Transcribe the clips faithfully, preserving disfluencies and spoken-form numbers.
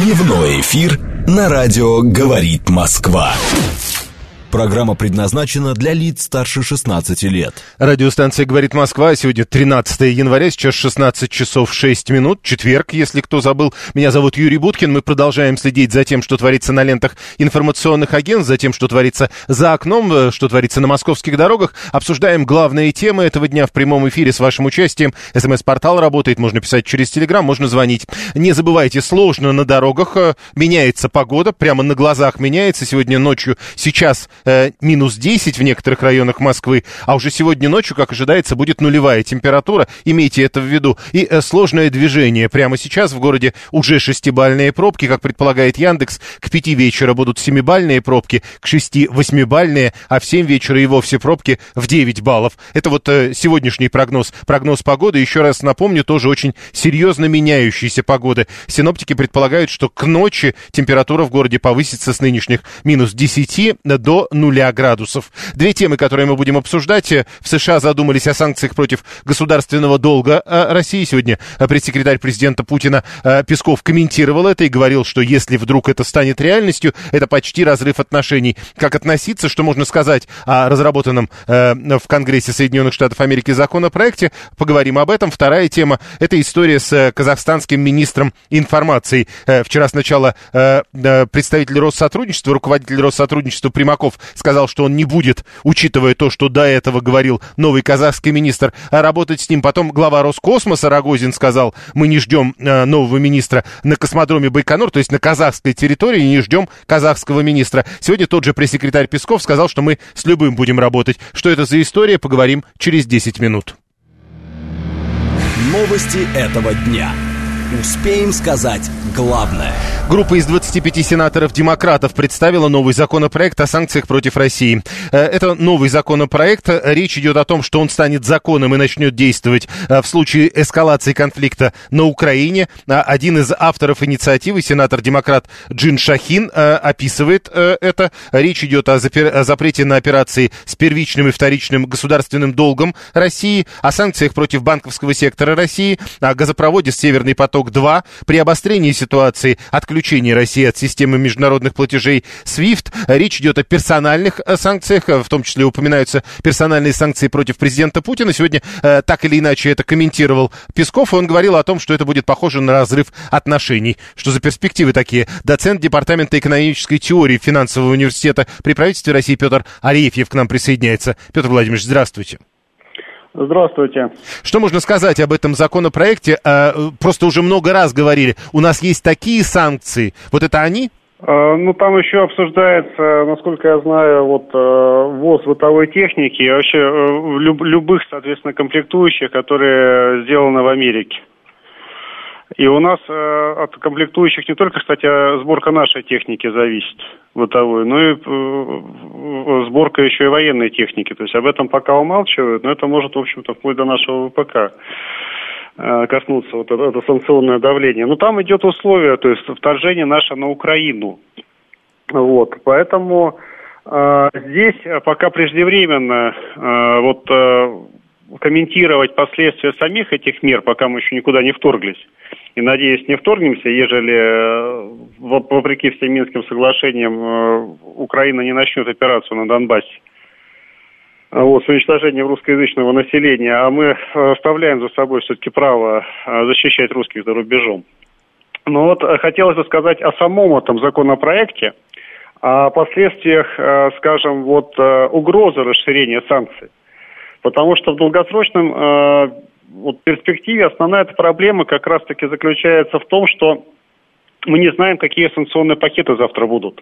Дневной эфир на радио «Говорит Москва». Программа предназначена для лиц старше шестнадцати лет. Радиостанция «Говорит Москва». Сегодня тринадцатое января, сейчас шестнадцать часов шесть минут. Четверг, если кто забыл. Меня зовут Юрий Буткин. Мы продолжаем следить за тем, что творится на лентах информационных агентств, за тем, что творится за окном, что творится на московских дорогах. Обсуждаем главные темы этого дня в прямом эфире с вашим участием. СМС-портал работает, можно писать через Телеграм, можно звонить. Не забывайте, сложно на дорогах. Меняется погода, прямо на глазах меняется. Сегодня ночью, сейчас... минус десять в некоторых районах Москвы, а уже сегодня ночью, как ожидается, будет нулевая температура. Имейте это в виду. И э, сложное движение. Прямо сейчас в городе уже шестибальные пробки, как предполагает Яндекс. К пяти вечера будут семибальные пробки, к шести восьмибальные, а в семь вечера и вовсе пробки в девять баллов. Это вот э, сегодняшний прогноз. Прогноз погоды, еще раз напомню, тоже очень серьезно меняющейся погоды. Синоптики предполагают, что к ночи температура в городе повысится с нынешних минус десяти до нуля градусов. Две темы, которые мы будем обсуждать. В США задумались о санкциях против государственного долга России. Сегодня пресс-секретарь президента Путина Песков комментировал это и говорил, что если вдруг это станет реальностью, это почти разрыв отношений. Как относиться, что можно сказать о разработанном в Конгрессе Соединенных Штатов Америки законопроекте? Поговорим об этом. Вторая тема – это история с казахстанским министром информации. Вчера сначала представитель Россотрудничества, руководитель Россотрудничества Примаков сказал, что он не будет, учитывая то, что до этого говорил новый казахский министр, работать с ним. Потом глава Роскосмоса Рогозин сказал, мы не ждем э, нового министра на космодроме Байконур, то есть на казахской территории, не ждем казахского министра. Сегодня тот же пресс-секретарь Песков сказал, что мы с любым будем работать. Что это за история, поговорим через десять минут. Новости этого дня. Успеем сказать главное. Группа из двадцати пяти сенаторов-демократов представила новый законопроект о санкциях против России. Это новый законопроект. Речь идет о том, что он станет законом и начнет действовать в случае эскалации конфликта на Украине. Один из авторов инициативы, сенатор-демократ Джин Шахин, описывает это. Речь идет о запрете на операции с первичным и вторичным государственным долгом России, о санкциях против банковского сектора России, о газопроводе «Северный поток-два», при обострении ситуации отключения России от системы международных платежей свифт. Речь идет о персональных санкциях, в том числе упоминаются персональные санкции против президента Путина. Сегодня э, так или иначе это комментировал Песков, и он говорил о том, что это будет похоже на разрыв отношений. Что за перспективы такие? Доцент Департамента экономической теории Финансового университета при правительстве России Петр Арефьев к нам присоединяется. Петр Владимирович, здравствуйте. Здравствуйте. Что можно сказать об этом законопроекте? Просто уже много раз говорили, у нас есть такие санкции. Вот это они? Ну, там еще обсуждается, насколько я знаю, вот ввоз бытовой техники и вообще любых, соответственно, комплектующих, которые сделаны в Америке. И у нас э, от комплектующих не только, кстати, сборка нашей техники зависит, бытовой, но и э, сборка еще и военной техники. То есть об этом пока умалчивают, но это может, в общем-то, вплоть до нашего ВПК э, коснуться, вот это, это санкционное давление. Но там идет условие, то есть вторжение наше на Украину. Вот, поэтому э, здесь пока преждевременно э, вот... Э, комментировать последствия самих этих мер, пока мы еще никуда не вторглись. И, надеюсь, не вторгнемся, ежели, вопреки всем Минским соглашениям, Украина не начнет операцию на Донбассе. Вот, с уничтожением русскоязычного населения. А мы оставляем за собой все-таки право защищать русских за рубежом. Но вот хотелось бы сказать о самом этом законопроекте, о последствиях, скажем, вот угрозы расширения санкций. Потому что в долгосрочном э, вот, перспективе основная проблема как раз-таки заключается в том, что мы не знаем, какие санкционные пакеты завтра будут.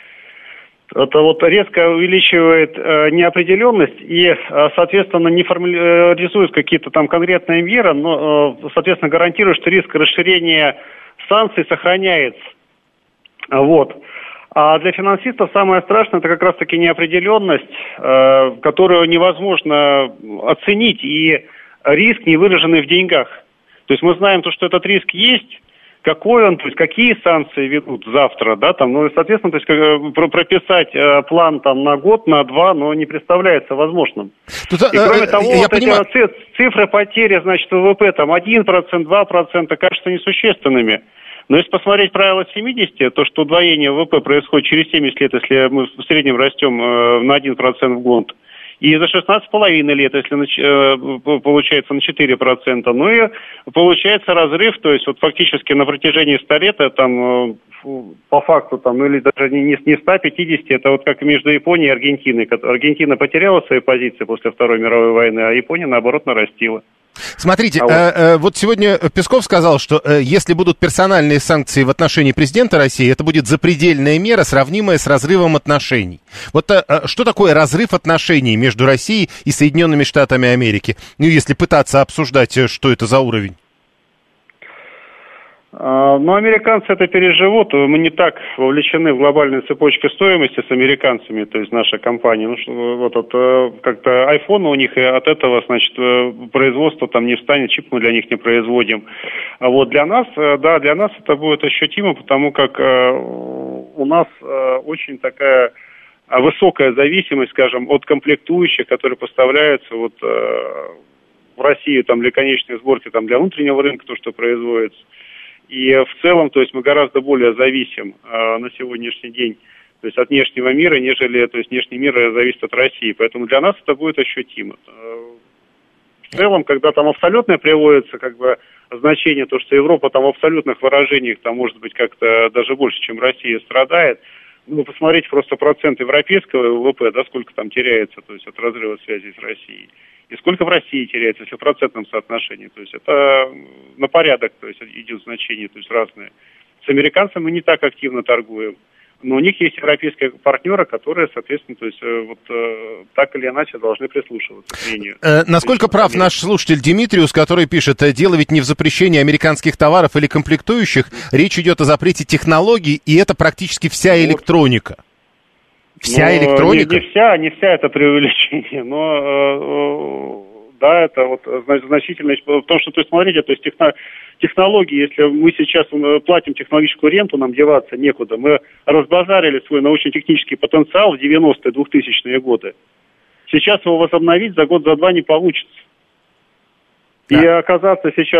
Это вот резко увеличивает э, неопределенность и, э, соответственно, не формализует какие-то там конкретные меры, но, э, соответственно, гарантирует, что риск расширения санкций сохраняется. Вот. А для финансистов самое страшное – это как раз-таки неопределенность, э, которую невозможно оценить, и риск, не выраженный в деньгах. То есть мы знаем, то, что этот риск есть, какой он, то есть какие санкции ведут завтра, да, там, ну, и, соответственно, то есть как, прописать э, план там на год, на два, но не представляется возможным. Тут, и кроме э, того, вот понимаю... эти цифры потери, значит, ВВП там один процент, два процента кажутся несущественными. Но если посмотреть правило семидесяти, то что удвоение ВВП происходит через семьдесят лет, если мы в среднем растем э, на один процент в год, и за шестнадцать с половиной лет, если э, получается на четыре процента, ну и получается разрыв, то есть вот фактически на протяжении ста лет, там, э, по факту, там, ну или даже не, не ста пятидесяти, это вот как между Японией и Аргентиной. Аргентина потеряла свои позиции после Второй мировой войны, а Япония, наоборот, нарастила. Смотрите, а вот. Э, э, вот сегодня Песков сказал, что э, если будут персональные санкции в отношении президента России, это будет запредельная мера, сравнимая с разрывом отношений. Вот э, что такое разрыв отношений между Россией и Соединенными Штатами Америки? Ну, если пытаться обсуждать, что это за уровень. Ну, американцы это переживут. Мы не так вовлечены в глобальную цепочку стоимости с американцами, то есть наша компания. Ну, что, вот, вот как-то айфоны у них, и от этого, значит, производство там не встанет, чип мы для них не производим. А вот для нас, да, для нас это будет ощутимо, потому как у нас очень такая высокая зависимость, скажем, от комплектующих, которые поставляются вот в Россию там для конечной сборки, там для внутреннего рынка, то, что производится. И в целом, то есть мы гораздо более зависим э, на сегодняшний день, то есть от внешнего мира, нежели, то есть внешний мир зависит от России. Поэтому для нас это будет ощутимо. В целом, когда там абсолютное приводится, как бы, значение, то, что Европа там в абсолютных выражениях, там, может быть, как-то даже больше, чем Россия, страдает, ну, посмотрите просто процент европейского ВВП, да, сколько там теряется, то есть от разрыва связи с Россией. И сколько в России теряется, если в процентном соотношении. То есть это на порядок, то есть идет значение, то есть разные. С американцами мы не так активно торгуем. Но у них есть европейские партнеры, которые, соответственно, то есть вот так или иначе должны прислушиваться к мнению. Э, насколько прав наш слушатель Димитриус, который пишет, дело ведь не в запрещении американских товаров или комплектующих, речь идет о запрете технологий, и это практически вся электроника. Вся ну, электроника? Не, не вся, не вся это преувеличение, но э, да, это вот значительность в том, что, то есть, смотрите, то есть техно, технологии, если мы сейчас платим технологическую ренту, нам деваться некуда. Мы разбазарили свой научно-технический потенциал в девяностые, двухтысячные годы. Сейчас его возобновить за год, за два не получится. Да. И оказаться сейчас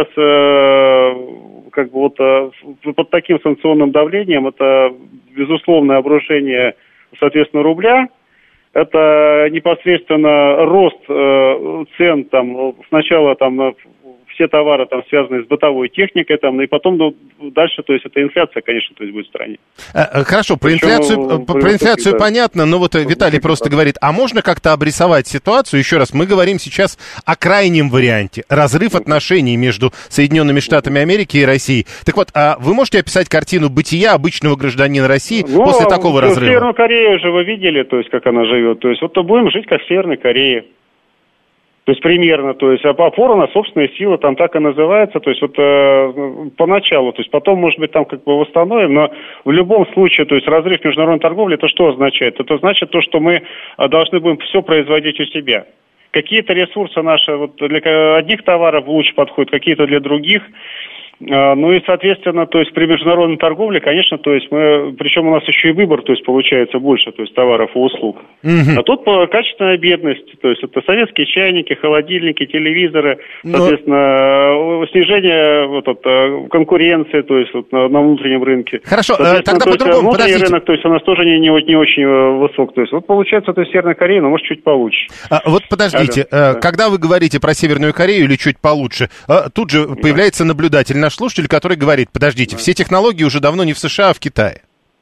э, как бы вот э, под таким санкционным давлением, это безусловное обрушение, соответственно, рубля, это непосредственно рост э, цен там сначала там все товары там связанные с бытовой техникой там, и потом ну, дальше, то есть это инфляция, конечно, то есть будет в стране. Хорошо, про Причем, инфляцию, про, про инфляцию да. понятно, но вот Виталий просто говорит, а можно как-то обрисовать ситуацию? Еще раз, мы говорим сейчас о крайнем варианте, разрыв отношений между Соединенными Штатами Америки и Россией. Так вот, а вы можете описать картину бытия обычного гражданина России ну, после такого разрыва? Северную Корею же вы видели, то есть как она живет, то есть вот то будем жить как в Северной Корее. То есть примерно, то есть опора на собственные силы, там так и называется, то есть вот э, поначалу, то есть потом, может быть, там как бы восстановим, но в любом случае, то есть разрыв международной торговли, это что означает? Это значит то, что мы должны будем все производить у себя. Какие-то ресурсы наши вот для одних товаров лучше подходят, какие-то для других. Ну и, соответственно, то есть при международной торговле, конечно, то есть мы, причем у нас еще и выбор, то есть получается больше, то есть товаров и услуг. Mm-hmm. А тут качественная бедность, то есть это советские чайники, холодильники, телевизоры, Но... соответственно, снижение вот, вот, конкуренции, то есть вот, на, на внутреннем рынке. Хорошо, тогда по-другому, внутренний подождите. Рынок, то есть у нас тоже не, не, не очень высок, то есть вот получается, то есть Северная Корея, но может чуть получше. А, вот подождите, Алло, да. когда вы говорите про Северную Корею или чуть получше, тут же появляется да. наблюдатель, наш слушатель, который говорит, подождите, все технологии уже давно не в США, а в Китае.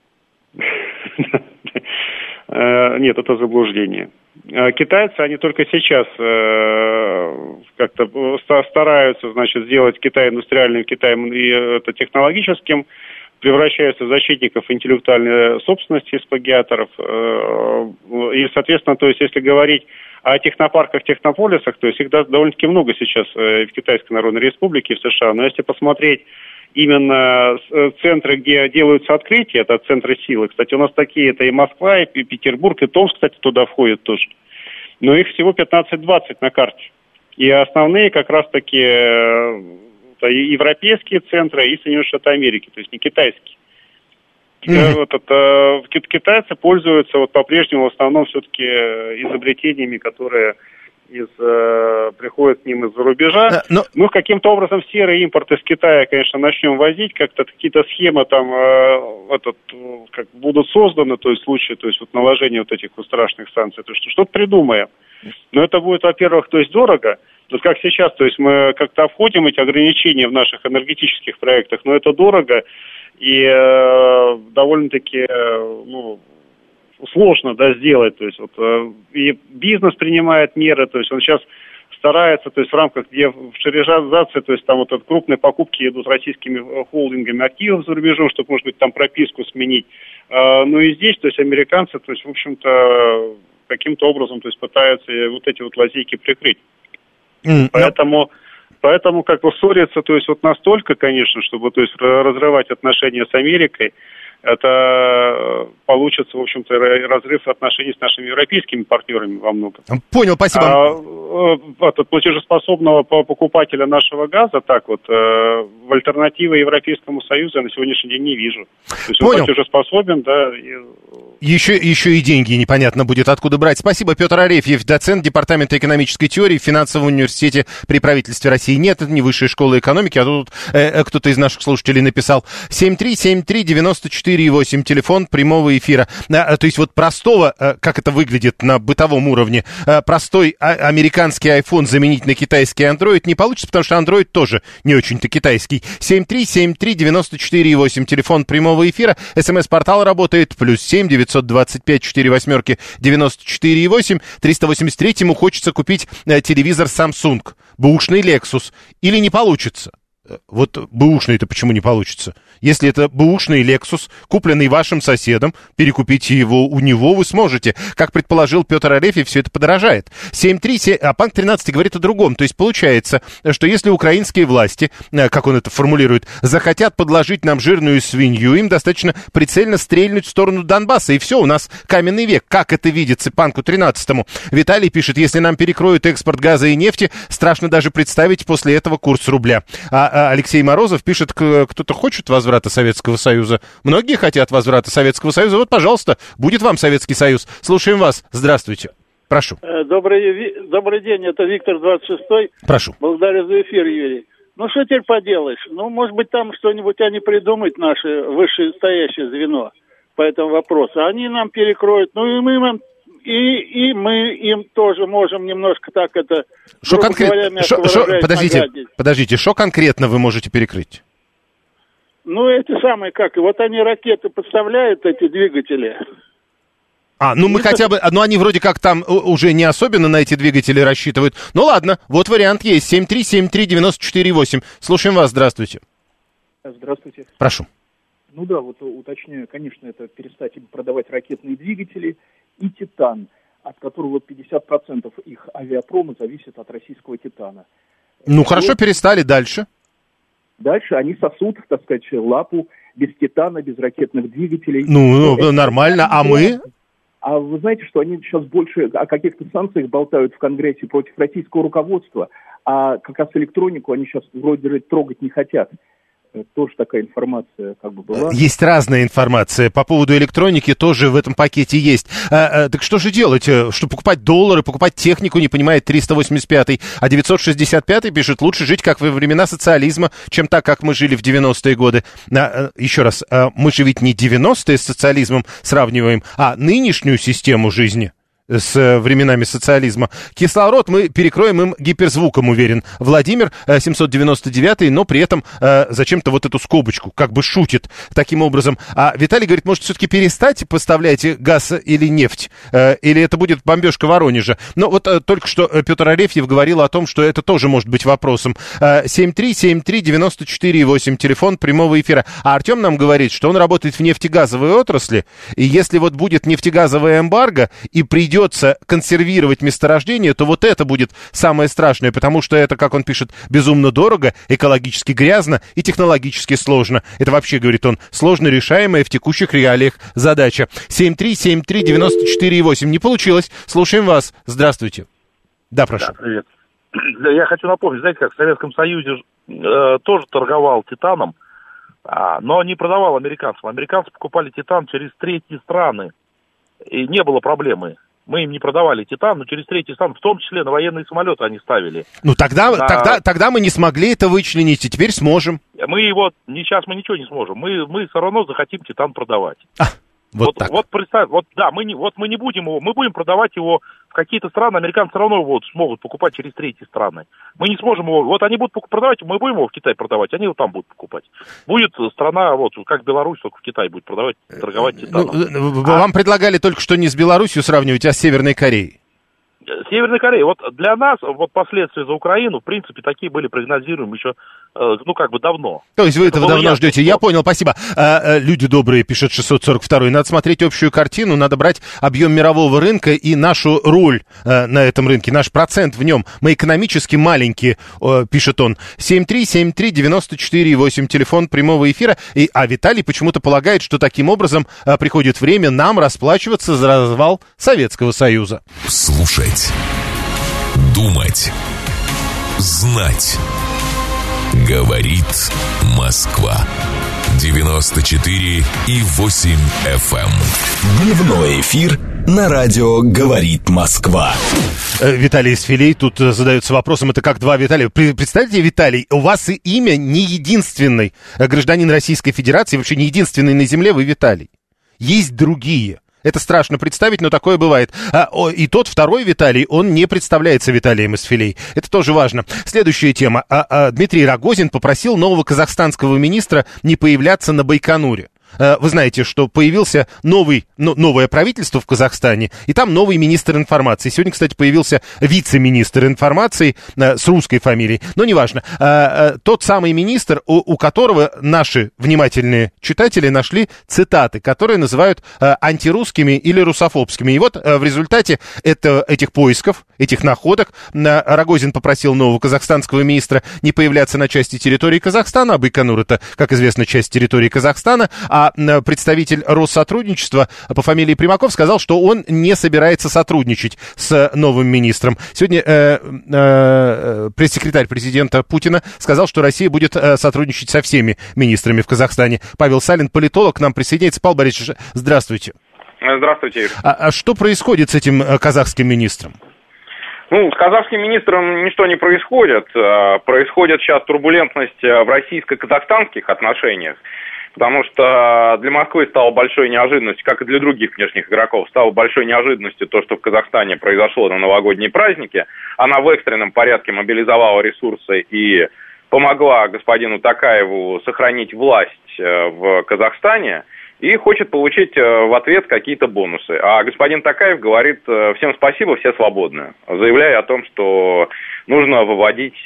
Нет, это заблуждение. Китайцы, они только сейчас как-то стараются, значит, сделать Китай индустриальным, Китай это технологическим, превращаются в защитников интеллектуальной собственности, из плагиаторов. И, соответственно, то есть, если говорить о технопарках, технополисах, то есть их довольно-таки много сейчас в Китайской Народной Республике, в США. Но если посмотреть именно центры, где делаются открытия, это центры силы. Кстати, у нас такие, это и Москва, и Петербург, и Томск, кстати, туда входят тоже. Но их всего пятнадцать-двадцать на карте. И основные как раз-таки европейские центры и Соединенные Штаты Америки, то есть не китайские. Mm-hmm. Вот это, китайцы пользуются вот по-прежнему в основном все-таки изобретениями, которые из, э, приходят к ним из-за рубежа. Да, но... Мы каким-то образом серый импорт из Китая, конечно, начнем возить, как-то какие-то схемы там э, этот, как будут созданы, то есть в случае, то есть вот наложения вот этих вот страшных санкций, то есть что-то придумаем. Но это будет, во-первых, то есть дорого. Вот как сейчас, то есть мы как-то входим эти ограничения в наших энергетических проектах, но это дорого и э, довольно-таки, э, ну, сложно, да, сделать, то есть вот э, и бизнес принимает меры, то есть он сейчас старается, то есть в рамках дефшоризации, то есть там вот от крупные покупки идут российскими холдингами активов за рубежом, чтобы, может быть, там прописку сменить. Э, ну и здесь, то есть американцы, то есть, в общем-то, каким-то образом, то есть пытаются вот эти вот лазейки прикрыть. Mm, поэтому, no. поэтому как бы ссориться, то есть вот настолько, конечно, чтобы, то есть разрывать отношения с Америкой, это получится, в общем-то, разрыв отношений с нашими европейскими партнерами во многом. Понял, спасибо. А, от платежеспособного покупателя нашего газа, так вот, в альтернативе Европейскому Союзу я на сегодняшний день не вижу. То есть он Понял. платежеспособен, да. И... Еще, еще и деньги непонятно будет откуда брать. Спасибо, Петр Арефьев, доцент Департамента экономической теории в финансовом университете при правительстве России. Нет, это не высшая школа экономики, а тут э, кто-то из наших слушателей написал. семь три семь три девяносто четыре восемь, телефон прямого эфира. А, то есть вот простого, а, как это выглядит на бытовом уровне, а, простой а, американский iPhone заменить на китайский Android не получится, потому что Android тоже не очень-то китайский. семь три семь три девяносто четыре восемь, телефон прямого эфира. СМС-портал работает. Плюс семь девятьсот двадцать пять четыре восьмерки девяносто четыре восемь. триста восемьдесят третьему хочется купить э, телевизор Samsung, бэушный Lexus. Или не получится? Вот бэушный-то почему не получится? Если это бэушный Lexus, купленный вашим соседом, перекупите его у него вы сможете. Как предположил Петр Арефьев, все это подорожает. семь три семь, а Панк тринадцать говорит о другом. То есть получается, что если украинские власти, как он это формулирует, захотят подложить нам жирную свинью, им достаточно прицельно стрельнуть в сторону Донбасса. И все, у нас каменный век. Как это видится Панку тринадцатому? Виталий пишет, если нам перекроют экспорт газа и нефти, страшно даже представить после этого курс рубля. А Алексей Морозов пишет, кто-то хочет возврата Советского Союза. Многие хотят возврата Советского Союза. Вот, пожалуйста, будет вам Советский Союз. Слушаем вас. Здравствуйте. Прошу. Добрый, добрый день, это Виктор двадцать шестой. Прошу. Благодарю за эфир, Юрий. Ну, что теперь поделаешь? Ну, может быть, там что-нибудь они придумают, наше вышестоящее звено по этому вопросу. Они нам перекроют, ну, и мы им... И, и мы им тоже можем немножко так это... Что конкретно? Подождите, нагадить. подождите, что конкретно вы можете перекрыть? Ну, эти самые, как, вот они ракеты подставляют, эти двигатели. А, ну мы и хотя бы, ну они вроде как там уже не особенно на эти двигатели рассчитывают. Ну ладно, вот вариант есть, семь три семь три девяносто четыре восемь. Слушаем вас, здравствуйте. Здравствуйте. Прошу. Ну да, вот уточняю, конечно, это перестать продавать ракетные двигатели и титан, от которого пятьдесят процентов их авиапрома зависит от российского титана. Ну вот. Хорошо, перестали, дальше. Дальше они сосут, так сказать, лапу без титана, без ракетных двигателей. Ну, ну нормально, а мы? А вы знаете, что они сейчас больше о каких-то санкциях болтают в Конгрессе против российского руководства, а как раз электронику они сейчас вроде трогать не хотят. Тоже такая информация как бы была. Есть разная информация. По поводу электроники тоже в этом пакете есть. А, а, так что же делать? Что покупать доллары, покупать технику, не понимает триста восемьдесят пятый. А девятьсот шестьдесят пятый пишет, лучше жить как во времена социализма, чем так, как мы жили в девяностые годы. А, а, еще раз, а, мы же ведь не девяностые с социализмом сравниваем, а нынешнюю систему жизни с временами социализма. Кислород мы перекроем им гиперзвуком, уверен. Владимир, семьсот девяносто девятый, но при этом э, зачем-то вот эту скобочку, как бы шутит таким образом. А Виталий говорит, может, все-таки перестать поставлять газ или нефть? Э, или это будет бомбежка Воронежа? Но вот э, только что Петр Арефьев говорил о том, что это тоже может быть вопросом. Э, семь три семь три девяносто четыре восемь, телефон прямого эфира. А Артем нам говорит, что он работает в нефтегазовой отрасли, и если вот будет нефтегазовая эмбарго, и придет придется консервировать месторождение, то вот это будет самое страшное, потому что это, как он пишет, безумно дорого, экологически грязно и технологически сложно. Это вообще, говорит он, сложно решаемая в текущих реалиях задача. семь три семь три девяносто четыре восемь. Не получилось. Слушаем вас. Здравствуйте. Да, прошу. Да, привет. Я хочу напомнить, знаете, как в Советском Союзе э, тоже торговал титаном, а, но не продавал американцам. Американцы покупали титан через третьи страны, и не было проблемы. Мы им не продавали титан, но через третьи страны, в том числе на военные самолеты они ставили. Ну тогда, на... тогда, тогда мы не смогли это вычленить, и теперь сможем. Мы его, сейчас мы ничего не сможем, мы, мы все равно захотим титан продавать. А, вот, вот так. Вот представь, вот да, мы не, вот мы не будем его, мы будем продавать его в какие-то страны, американцы все равно его смогут покупать через третьи страны. Мы не сможем его, вот они будут продавать, мы будем его в Китай продавать, они его там будут покупать. Будет страна, вот как Беларусь, только в Китай будет продавать, торговать титаном. Ну, вам а... предлагали только что не с Беларусью сравнивать, а с Северной Кореей. Северная Корея, вот для нас, вот последствия за Украину, в принципе, такие были прогнозируемы еще, ну, как бы давно. То есть вы это этого давно ясно, ждете, что... я понял, спасибо. А, люди добрые, пишет шестьсот сорок два, надо смотреть общую картину, надо брать объем мирового рынка и нашу роль а, на этом рынке, наш процент в нем. Мы экономически маленькие, а, пишет он. семь три семь три девять четыре восемь, телефон прямого эфира. И, а Виталий почему-то полагает, что таким образом а, приходит время нам расплачиваться за развал Советского Союза. Слушать, думать, знать. Говорит Москва. девяносто четыре и восемь эф эм. Дневной эфир на радио «Говорит Москва». Виталий из Филей тут задается вопросом, это как два Виталия. Представьте, Виталий, у вас и имя не единственный гражданин Российской Федерации, вообще не единственный на земле, вы Виталий. Есть другие. Это страшно представить, но такое бывает. А, о, и тот второй Виталий, он не представляется Виталием из Филей. Это тоже важно. Следующая тема. А, а, Дмитрий Рогозин попросил нового казахстанского министра не появляться на Байконуре. Вы знаете, что появился новый, ну, новое правительство в Казахстане, и там новый министр информации. Сегодня, кстати, появился вице-министр информации э, с русской фамилией, но неважно. Э, э, тот самый министр, у, у которого наши внимательные читатели нашли цитаты, которые называют э, антирусскими или русофобскими. И вот э, в результате это, этих поисков, этих находок, э, Рогозин попросил нового казахстанского министра не появляться на части территории Казахстана, а Байконур — это, как известно, часть территории Казахстана, а представитель Россотрудничества по фамилии Примаков сказал, что он не собирается сотрудничать с новым министром. Сегодня э, э, пресс-секретарь президента Путина сказал, что Россия будет э, сотрудничать со всеми министрами в Казахстане. Павел Салин, политолог, к нам присоединяется. Павел Борисович, здравствуйте. Здравствуйте, Игорь. А, а что происходит с этим э, казахским министром? Ну, с казахским министром ничто не происходит. Происходит сейчас турбулентность в российско-казахстанских отношениях. Потому что для Москвы стало большой неожиданностью, как и для других внешних игроков, стало большой неожиданностью то, что в Казахстане произошло на новогодние праздники. Она в экстренном порядке мобилизовала ресурсы и помогла господину Токаеву сохранить власть в Казахстане и хочет получить в ответ какие-то бонусы. А господин Токаев говорит: всем спасибо, все свободны, заявляя о том, что нужно выводить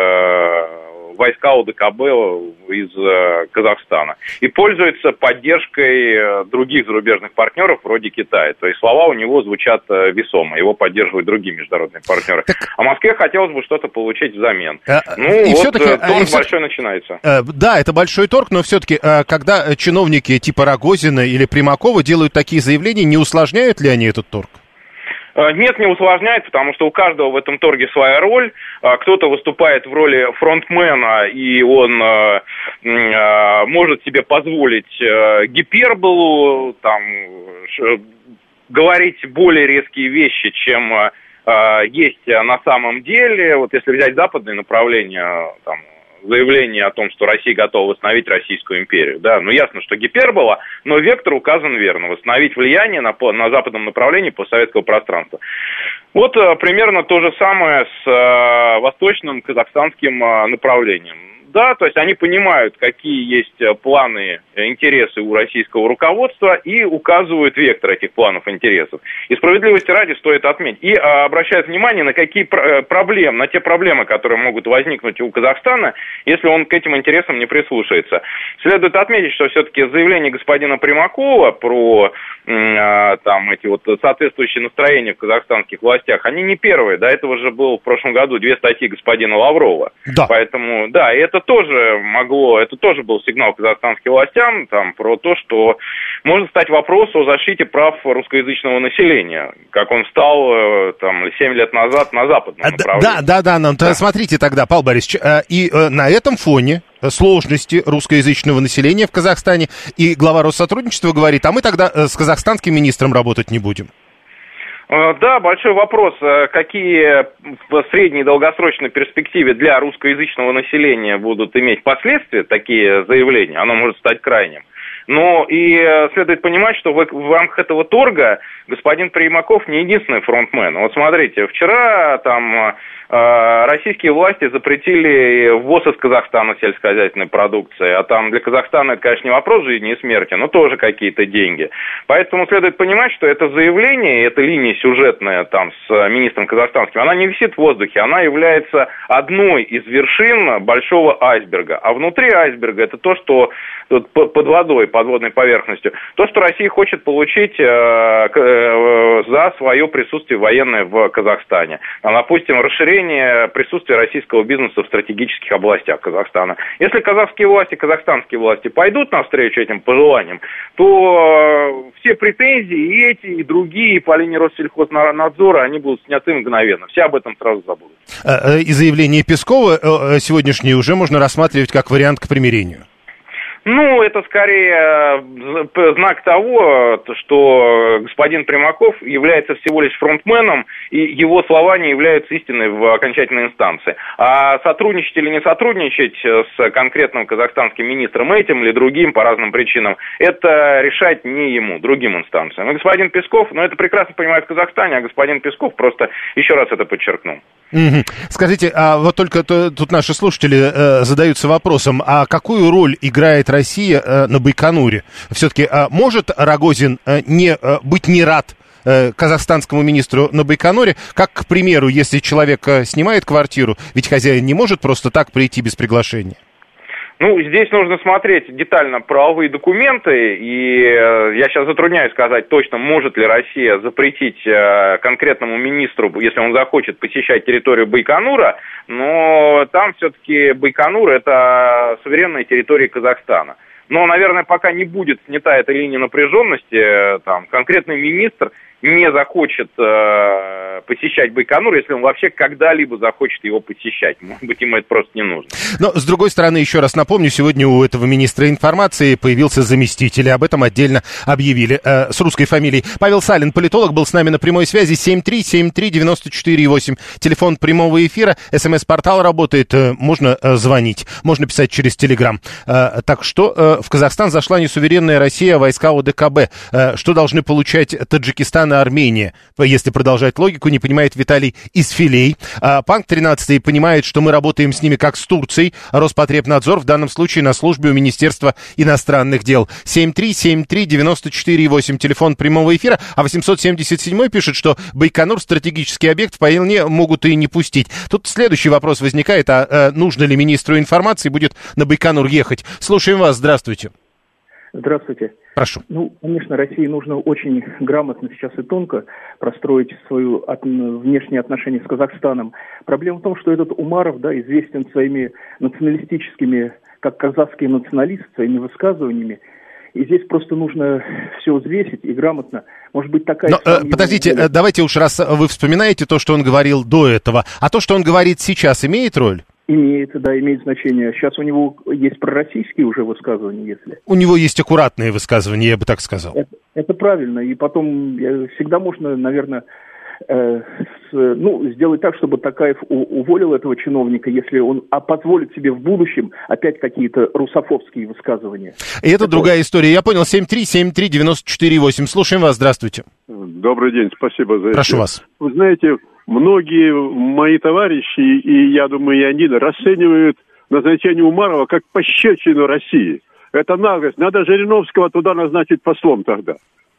войска ОДКБ из э, Казахстана. И пользуется поддержкой э, других зарубежных партнеров вроде Китая. То есть слова у него звучат э, весомо. Его поддерживают другие международные партнеры. Так... А Москве хотелось бы что-то получить взамен. А, ну, и вот э, торг все... большой начинается. А, да, это большой торг, но все-таки, а, когда чиновники типа Рогозина или Примакова делают такие заявления, не усложняют ли они этот торг? Нет, не усложняет, потому что у каждого в этом торге своя роль. Кто-то выступает в роли фронтмена, и он э, э, может себе позволить э, гиперболу, там, ш, говорить более резкие вещи, чем э, есть на самом деле. Вот если взять западные направления, там, заявление о том, что Россия готова восстановить Российскую империю. Да, ну ясно, что гипербола, но вектор указан верно. Восстановить влияние на, на западном направлении постсоветского пространства. Вот а, примерно то же самое с а, восточным казахстанским а, направлением. Да, то есть они понимают, какие есть планы, интересы у российского руководства и указывают вектор этих планов, интересов. И справедливости ради стоит отметить. И а, обращают внимание на какие пр- проблемы, на те проблемы, которые могут возникнуть у Казахстана, если он к этим интересам не прислушается. Следует отметить, что все-таки заявление господина Примакова про а, там, эти вот соответствующие настроения в казахстанских властях, они не первые. До этого же было в прошлом году две статьи господина Лаврова. Да. Поэтому, да, и это тоже могло, это тоже был сигнал казахстанским властям там, про то, что может стать вопрос о защите прав русскоязычного населения, как он стал там семь лет назад на западном направлении. Да, да, да, ну, да. Смотрите тогда, Павел Борисович, и на этом фоне сложности русскоязычного населения в Казахстане, и глава Россотрудничества говорит: а мы тогда с казахстанским министром работать не будем. Да, большой вопрос. Какие в средней и долгосрочной перспективе для русскоязычного населения будут иметь последствия такие заявления? Оно может стать крайним. Но и следует понимать, что в, в рамках этого торга господин Примаков не единственный фронтмен. Вот смотрите, вчера там э, российские власти запретили ввоз из Казахстана сельскохозяйственной продукции. А там для Казахстана это, конечно, не вопрос жизни и смерти, но тоже какие-то деньги. Поэтому следует понимать, что это заявление, эта линия сюжетная там с министром казахстанским, она не висит в воздухе, она является одной из вершин большого айсберга. А внутри айсберга это то, что тут под водой, подводной поверхностью, то, что Россия хочет получить э, э, за свое присутствие военное в Казахстане. А, допустим, расширение присутствия российского бизнеса в стратегических областях Казахстана. Если казахские власти, казахстанские власти пойдут навстречу этим пожеланиям, то э, все претензии, и эти, и другие по линии Россельхознадзора, они будут сняты мгновенно. Все об этом сразу забудут. И заявление Пескова сегодняшнее уже можно рассматривать как вариант к примирению. Ну, это скорее знак того, что господин Примаков является всего лишь фронтменом, и его слова не являются истиной в окончательной инстанции. А сотрудничать или не сотрудничать с конкретным казахстанским министром этим или другим по разным причинам, это решать не ему, другим инстанциям. И господин Песков, ну, это прекрасно понимает в Казахстане, а господин Песков просто еще раз это подчеркнул. Угу. Скажите, а вот только тут наши слушатели э, задаются вопросом, а какую роль играет Россия э, на Байконуре? Все-таки э, может Рогозин э, не, э, быть не рад э, казахстанскому министру на Байконуре? Как, к примеру, если человек э, снимает квартиру, ведь хозяин не может просто так прийти без приглашения? Ну, здесь нужно смотреть детально правовые документы, и э, я сейчас затрудняюсь сказать точно, может ли Россия запретить э, конкретному министру, если он захочет посещать территорию Байконура, но там все-таки Байконур – это суверенная территория Казахстана. Но, наверное, пока не будет снята эта линия напряженности, там, конкретный министр не захочет э, посещать Байконур, если он вообще когда-либо захочет его посещать. Может быть, ему это просто не нужно. Но, с другой стороны, еще раз напомню, сегодня у этого министра информации появился заместитель, и об этом отдельно объявили, э, с русской фамилией. Павел Салин, политолог, был с нами на прямой связи. Семь три семь три девяносто четыре восемь. Телефон прямого эфира. СМС-портал работает, э, можно э, звонить, можно писать через Телеграм. Э, так что э, в Казахстан зашла несуверенная Россия, войска ОДКБ. Э, что должны получать Таджикистан и Армения? Если продолжать логику, не понимает Виталий из Филей. Э, Панк тринадцатый понимает, что мы работаем с ними как с Турцией. Роспотребнадзор в данном случае на службе у Министерства иностранных дел. Семь три семь три девяносто четыре восемь. Телефон прямого эфира. А восемьсот семьдесят семь пишет, что Байконур стратегический объект вполне могут и не пустить. Тут следующий вопрос возникает, а э, нужно ли министру информации будет на Байконур ехать? Слушаем вас, здравствуйте. Здравствуйте. Прошу. Ну, конечно, России нужно очень грамотно сейчас и тонко простроить свое от, внешние отношения с Казахстаном. Проблема в том, что этот Умаров, да, известен своими националистическими, как казахский националист, своими высказываниями. И здесь просто нужно все взвесить и грамотно. Может быть, такая... Но, э, подождите, его... давайте уж раз вы вспоминаете то, что он говорил до этого, а то, что он говорит сейчас, имеет роль? Имеет, да, имеет значение. Сейчас у него есть пророссийские уже высказывания, если... У него есть аккуратные высказывания, я бы так сказал. Это, это правильно. И потом всегда можно, наверное, э, с, ну, сделать так, чтобы Токаев у, уволил этого чиновника, если он а позволит себе в будущем опять какие-то русофобские высказывания. И это, это другая история. Я понял. семь три семь три девяносто четыре восемь. Слушаем вас. Здравствуйте. Добрый день. Спасибо за это. Прошу вас. Вы знаете... Многие мои товарищи, и я думаю, и они расценивают назначение Умарова как пощечину России. Это наглость. Надо Жириновского туда назначить послом тогда.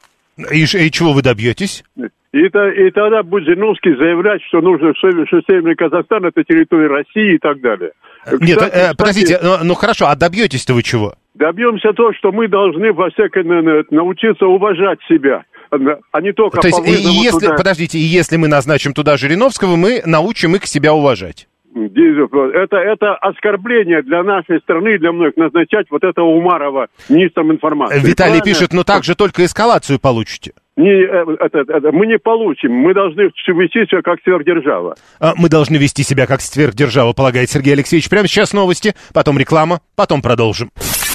И, и чего вы добьетесь? И, то, и тогда будет Жириновский заявлять, что нужно, что Северный Казахстан это территория России и так далее. Нет, кстати, э, подождите, ну, ну хорошо, а добьетесь-то вы чего? Добьемся того, что мы должны во всякой научиться уважать себя. А не только То есть, по вызову если, туда... подождите, если мы назначим туда Жириновского, мы научим их себя уважать. Это, это оскорбление для нашей страны, для многих, назначать вот этого Умарова министром информации. Виталий Правильно? Пишет, ну так же только эскалацию получите. Не, это, это, мы не получим, мы должны вести себя как сверхдержава. Мы должны вести себя как сверхдержава, полагает Сергей Алексеевич. Прямо сейчас новости, потом реклама, потом продолжим.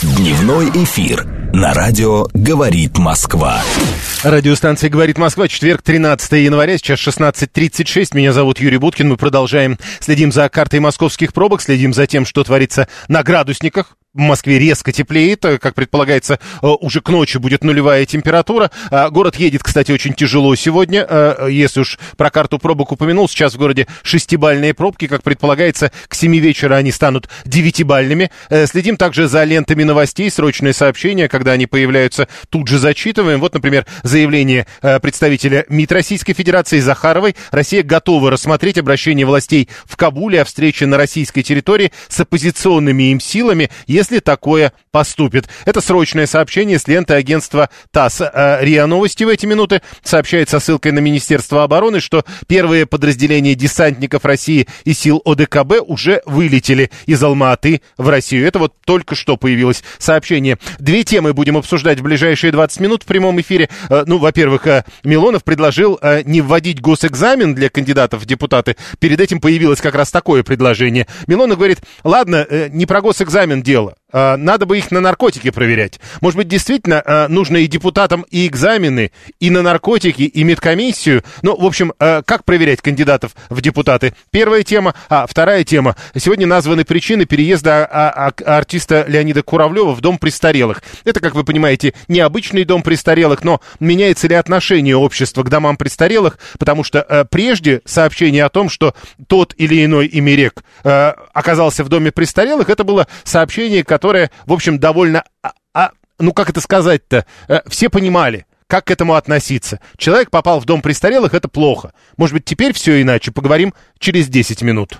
Дневной эфир на радио «Говорит Москва». Радиостанция «Говорит Москва», четверг, тринадцатое января, сейчас шестнадцать тридцать шесть. Меня зовут Юрий Буткин. Мы продолжаем, следим за картой московских пробок, следим за тем, что творится на градусниках. В Москве резко теплеет, как предполагается, уже к ночи будет нулевая температура. Город едет, кстати, очень тяжело сегодня. Если уж про карту пробок упомянул, сейчас в городе шестибалльные пробки. Как предполагается, к семи вечера они станут девятибалльными. Следим также за лентами новостей, срочные сообщения, когда они появляются, тут же зачитываем. Вот, например, заявление представителя МИД Российской Федерации Захаровой. Россия готова рассмотреть обращение властей в Кабуле о встрече на российской территории с оппозиционными им силами, если такое поступит. Это срочное сообщение с ленты агентства ТАСС. РИА Новости в эти минуты сообщает со ссылкой на Министерство обороны, что первые подразделения десантников России и сил ОДКБ уже вылетели из Алма-Аты в Россию. Это вот только что появилось сообщение. Две темы будем обсуждать в ближайшие двадцать минут в прямом эфире. Ну, во-первых, Милонов предложил не вводить госэкзамен для кандидатов в депутаты. Перед этим появилось как раз такое предложение. Милонов говорит, ладно, не про госэкзамен дело. Надо бы их на наркотики проверять. Может быть, действительно нужно и депутатам и экзамены, и на наркотики, и медкомиссию. Ну, в общем, как проверять кандидатов в депутаты? Первая тема. А вторая тема. Сегодня названы причины переезда артиста Леонида Куравлева в дом престарелых. Это, как вы понимаете, необычный дом престарелых, но меняется ли отношение общества к домам престарелых? Потому что прежде сообщение о том, что тот или иной имерек оказался в доме престарелых, это было сообщение, которое которая, в общем, довольно, а, ну, как это сказать-то, все понимали, как к этому относиться. Человек попал в дом престарелых, это плохо. Может быть, теперь все иначе. Поговорим через десять минут.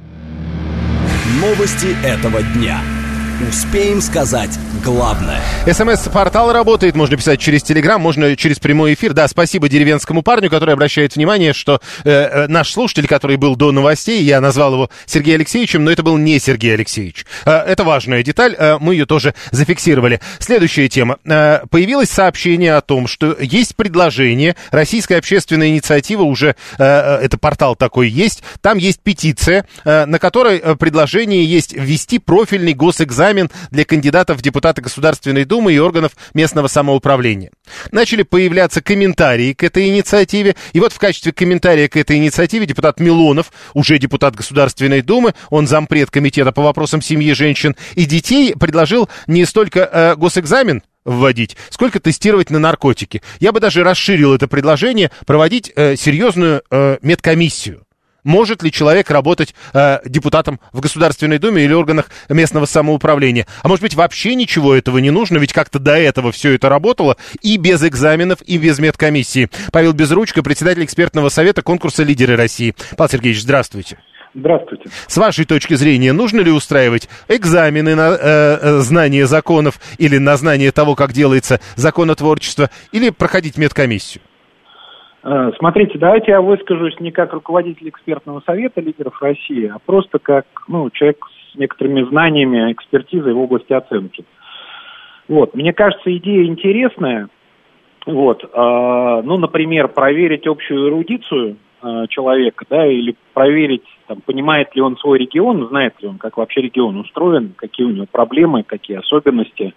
Новости этого дня. Успеем сказать главное. СМС-портал работает, можно писать через Телеграм, можно через прямой эфир. Да, спасибо деревенскому парню, который обращает внимание, что э, наш слушатель, который был до новостей, я назвал его Сергеем Алексеевичем, но это был не Сергей Алексеевич. Э, это важная деталь, э, мы ее тоже зафиксировали. Следующая тема. Э, появилось сообщение о том, что есть предложение, российская общественная инициатива, уже э, это портал такой есть, там есть петиция, э, на которой предложение есть ввести профильный госэкзамен для кандидатов в депутаты Государственной Думы и органов местного самоуправления. Начали появляться комментарии к этой инициативе. И вот в качестве комментария к этой инициативе депутат Милонов, уже депутат Государственной Думы, он зампред комитета по вопросам семьи, женщин и детей, предложил не столько э, госэкзамен вводить, сколько тестировать на наркотики. Я бы даже расширил это предложение, проводить э, серьезную э, медкомиссию. Может ли человек работать э, депутатом в Государственной Думе или органах местного самоуправления? А может быть, вообще ничего этого не нужно, ведь как-то до этого все это работало и без экзаменов, и без медкомиссии. Павел Безручко, председатель экспертного совета конкурса «Лидеры России». Павел Сергеевич, здравствуйте. Здравствуйте. С вашей точки зрения, нужно ли устраивать экзамены на э, знание законов или на знание того, как делается законотворчество, или проходить медкомиссию? Смотрите, давайте я выскажусь не как руководитель экспертного совета лидеров России, а просто как ну, человек с некоторыми знаниями, экспертизой в области оценки. Вот. Мне кажется, идея интересная. Вот. Э, ну, например, проверить общую эрудицию э, человека, да, или проверить, там, понимает ли он свой регион, знает ли он, как вообще регион устроен, какие у него проблемы, какие особенности.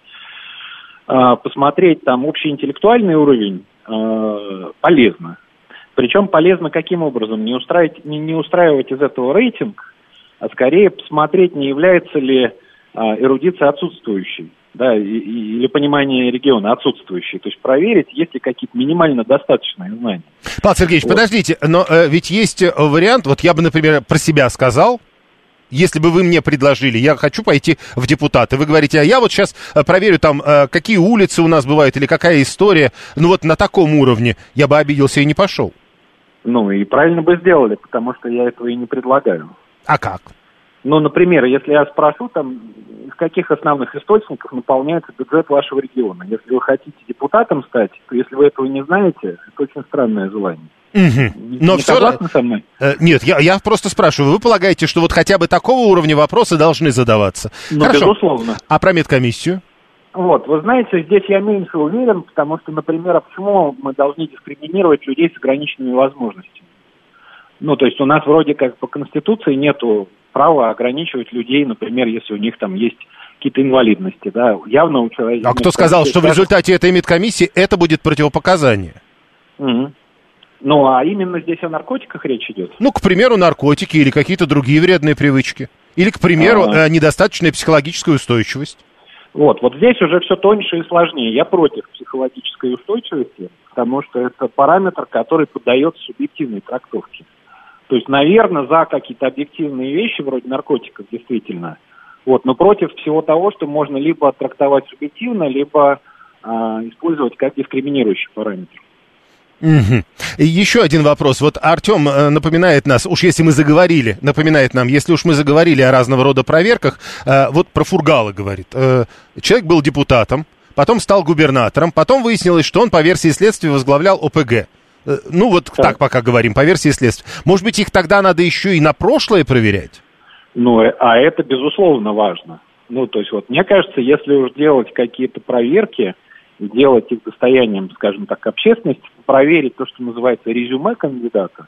Э, посмотреть там общий интеллектуальный уровень э, полезно. Причем полезно каким образом? Не устраивать, не, не устраивать из этого рейтинг, а скорее посмотреть, не является ли э, эрудиция отсутствующей, да, и, и, или понимание региона отсутствующей. То есть проверить, есть ли какие-то минимально достаточные знания. Павел Сергеевич, вот. Подождите, но э, ведь есть вариант, вот я бы, например, про себя сказал, если бы вы мне предложили, я хочу пойти в депутаты, вы говорите, а я вот сейчас проверю там, какие улицы у нас бывают или какая история, ну вот на таком уровне я бы обиделся и не пошел. Ну и правильно бы сделали, потому что я этого и не предлагаю. А как? Ну, например, если я спрошу, там, из каких основных источников наполняется бюджет вашего региона. Если вы хотите депутатом стать, то если вы этого не знаете, это очень странное желание. Угу. Но не все согласны со мной? Э, нет, я, я просто спрашиваю, вы полагаете, что вот хотя бы такого уровня вопросы должны задаваться? Ну, Хорошо. Безусловно. А про медкомиссию? Вот, вы знаете, здесь я меньше уверен, потому что, например, а почему мы должны дискриминировать людей с ограниченными возможностями? Ну, то есть у нас вроде как по Конституции нету права ограничивать людей, например, если у них там есть какие-то инвалидности, да, явно у человека... А кто сказал, что в результате этой медкомиссии это будет противопоказание? Угу. Ну, а именно здесь о наркотиках речь идет? Ну, к примеру, наркотики или какие-то другие вредные привычки. Или, к примеру, а... недостаточная психологическая устойчивость. Вот, вот здесь уже все тоньше и сложнее. Я против психологической устойчивости, потому что это параметр, который поддается субъективной трактовке. То есть, наверное, за какие-то объективные вещи, вроде наркотиков, действительно, вот, но против всего того, что можно либо трактовать субъективно, либо э, использовать как дискриминирующий параметр. Угу. И еще один вопрос. Вот Артем э, напоминает нас, уж если мы заговорили, напоминает нам, если уж мы заговорили о разного рода проверках, э, вот про Фургала говорит. Э, человек был депутатом, потом стал губернатором, потом выяснилось, что он по версии следствия возглавлял О Пэ Гэ. Э, ну вот так. так пока говорим, по версии следствия. Может быть, их тогда надо еще и на прошлое проверять? Ну, а это безусловно важно. Ну, то есть вот мне кажется, если уж делать какие-то проверки, делать их достоянием, скажем так, общественности, проверить то, что называется резюме кандидата,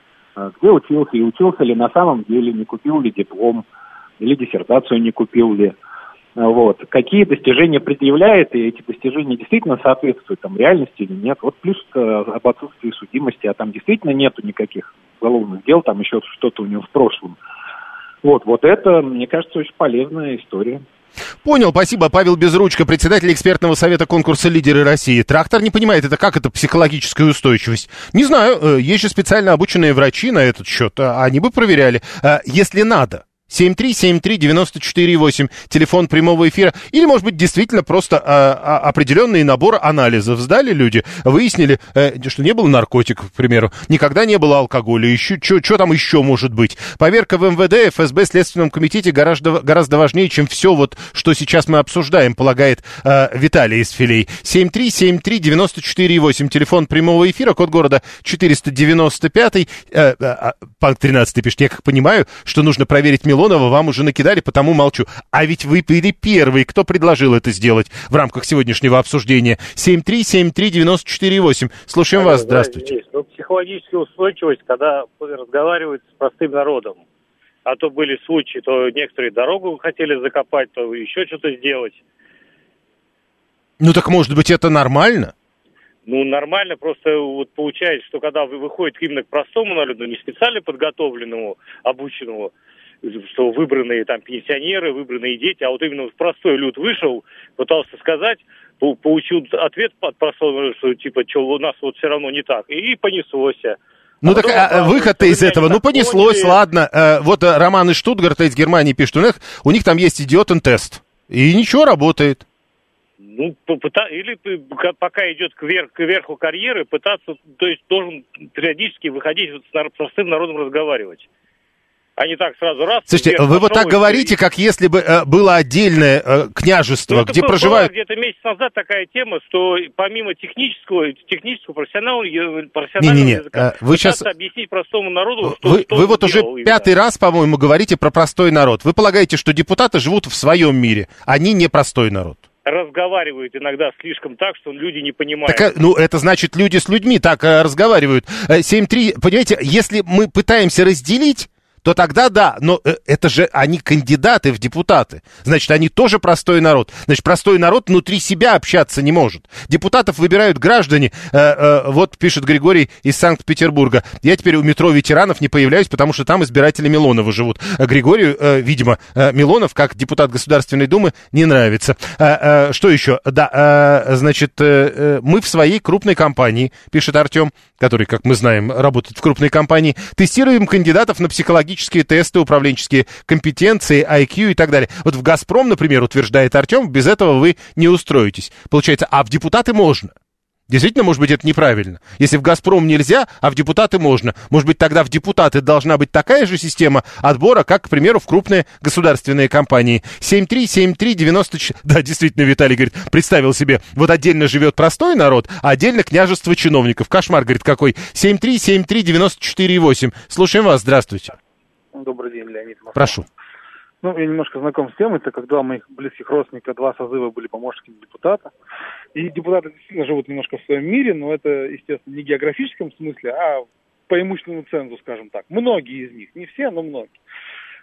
где учился и учился ли на самом деле, не купил ли диплом, или диссертацию не купил ли, вот, какие достижения предъявляет, и эти достижения действительно соответствуют там реальности или нет. Вот плюс об отсутствии судимости, а там действительно нету никаких уголовных дел, там еще что-то у него в прошлом. Вот, вот это, мне кажется, очень полезная история. Понял, спасибо. Павел Безручко, председатель экспертного совета конкурса «Лидеры России». Трактор не понимает, это как это психологическая устойчивость? Не знаю, есть же специально обученные врачи на этот счет, они бы проверяли, если надо. семь три семь три девяносто четыре восемь, телефон прямого эфира. Или, может быть, действительно просто а, а, определенный набор анализов сдали люди, выяснили, э, что не было наркотиков, к примеру, никогда не было алкоголя, еще, что там еще может быть. Поверка в Эм Вэ Дэ, Эф Эс Бэ, Следственном комитете гораздо, гораздо важнее, чем все, вот, что сейчас мы обсуждаем, полагает э, Виталий из Филей. семь три семь три девяносто четыре восемь, телефон прямого эфира, код города четыреста девяносто пять, э, э, Панк тринадцать пишет, я как понимаю, что нужно проверить Милонова, вам уже накидали, потому молчу. А ведь вы были первый, кто предложил это сделать в рамках сегодняшнего обсуждения. семь три семь три девяносто четыре восемь. Слушаем Алло, вас, здравствуйте. Есть. Ну, психологическая устойчивость, когда разговаривают с простым народом. А то были случаи, то некоторые дорогу хотели закопать, то еще что-то сделать. Ну так, может быть, это нормально? Ну, нормально, просто вот получается, что когда вы выходите именно к простому народу, не специально подготовленному, обученному, что выбранные там пенсионеры, выбранные дети, а вот именно простой люд вышел, пытался сказать, получил ответ от простого, что типа, что у нас вот все равно не так, и понеслось. Ну а так а, выход-то из этого, ну понеслось, поняли. Ладно. А, вот Роман из Штутгарта, из Германии пишет, у них, у них там есть идиотен-тест, и ничего, работает. Ну, или пока идет кверх, кверху карьеры, пытаться, то есть должен периодически выходить с простым народом разговаривать. А не так сразу раз... Слушайте, вы вот так говорите, и... как если бы э, было отдельное э, княжество, ну, где было, проживают... Была где-то месяц назад такая тема, что помимо технического, технического профессионального, профессионального не, не, не. языка, вы сейчас объяснить простому народу, что... Вы, что вы вот уже именно. пятый раз, по-моему, говорите про простой народ. Вы полагаете, что депутаты живут в своем мире, они не простой народ? Разговаривают иногда слишком так, что люди не понимают. Так, ну, это значит, люди с людьми так э, разговаривают. семь три, понимаете, если мы пытаемся разделить, то тогда да, но это же они кандидаты в депутаты. Значит, они тоже простой народ. Значит, простой народ внутри себя общаться не может. Депутатов выбирают граждане. Э, э, вот пишет Григорий из Санкт-Петербурга. Я теперь у метро ветеранов не появляюсь, потому что там избиратели Милонова живут. Григорию, э, видимо, э, Милонов, как депутат Государственной Думы, не нравится. Э, э, что еще? Да, э, значит, э, мы в своей крупной компании, пишет Артем, который, как мы знаем, работает в крупной компании, тестируем кандидатов на психологические тесты, управленческие компетенции, ай кью и так далее. Вот в «Газпром», например, утверждает Артем, без этого вы не устроитесь. Получается, а в депутаты можно. Действительно, может быть, это неправильно. Если в «Газпром» нельзя, а в депутаты можно. Может быть, тогда в депутаты должна быть такая же система отбора, как, к примеру, в крупные государственные компании. семь три семь три девяносто четыре... Да, действительно, Виталий говорит, представил себе, вот отдельно живет простой народ, а отдельно княжество чиновников. Кошмар, говорит, какой. семь три семь три девяносто четыре восемь. Слушаем вас, здравствуйте. Добрый день, Леонид Москва. Прошу. Ну, я немножко знаком с темой, это когда у моих близких родственников два созыва были помощниками депутата. И депутаты действительно живут немножко в своем мире, но это, естественно, не в географическом смысле, а по имущественному цензу, скажем так. Многие из них, не все, но многие.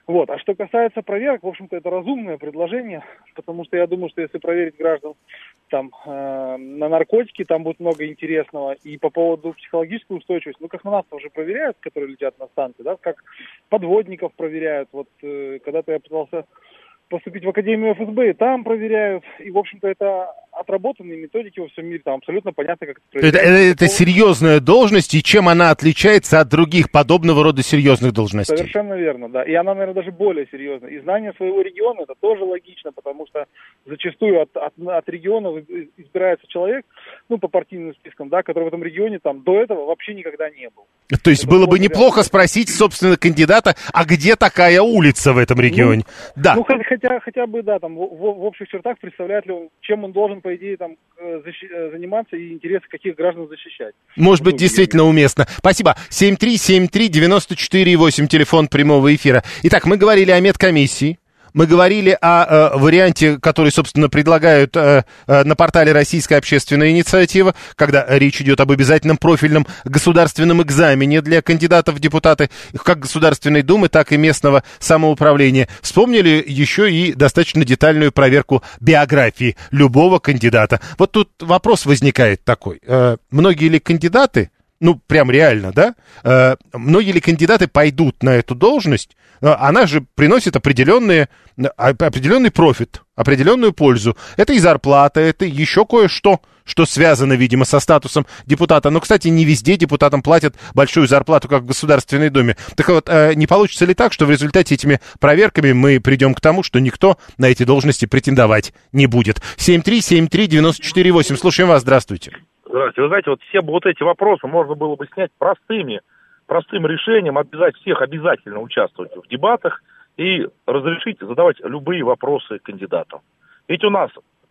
Вот. А что касается проверок, в общем-то, это разумное предложение, потому что я думаю, что если проверить граждан там э, на наркотики, там будет много интересного. И по поводу психологической устойчивости, ну, космонавтов уже проверяют, которые летят на станции, да, как подводников проверяют. Вот э, когда-то я пытался поступить в Академию эф эс бэ, и там проверяют. И, в общем-то, это отработанные методики во всем мире, там абсолютно понятно, как это проверяется. Это, это, это серьезная должность, и чем она отличается от других подобного рода серьезных должностей? Совершенно верно, да. И она, наверное, даже более серьезная. И знание своего региона, это тоже логично, потому что зачастую от, от, от регионов избирается человек, ну, по партийным спискам, да, который в этом регионе там до этого вообще никогда не был. То есть это было бы неплохо ряд. спросить, собственно, кандидата, а где такая улица в этом регионе? Ну, да. Ну, хотя, хотя бы, да, там, в, в, в общих чертах представляет ли он, чем он должен, по идее, там, защи- заниматься и интересы каких граждан защищать. Может быть, действительно уместно. Спасибо. семь три семь три девяносто четыре восемь, телефон прямого эфира. Итак, мы говорили о медкомиссии. Мы говорили о э, варианте, который, собственно, предлагают э, э, на портале «Российская общественная инициатива», когда речь идет об обязательном профильном государственном экзамене для кандидатов в депутаты как Государственной Думы, так и местного самоуправления. Вспомнили еще и достаточно детальную проверку биографии любого кандидата. Вот тут вопрос возникает такой. Э, многие ли кандидаты, ну, прям реально, да, э, многие ли кандидаты пойдут на эту должность? Она же приносит определенные, определенный профит, определенную пользу. Это и зарплата, это еще кое-что, что связано, видимо, со статусом депутата. Но, кстати, не везде депутатам платят большую зарплату, как в Государственной Думе. Так вот, не получится ли так, что в результате этими проверками мы придем к тому, что никто на эти должности претендовать не будет? семь три семь три девяносто четыре восемь. Слушаем вас, здравствуйте. Здравствуйте. Вы знаете, вот все вот эти вопросы можно было бы снять простыми, простым решением, обязать всех обязательно участвовать в дебатах и разрешить задавать любые вопросы кандидатам. Ведь у нас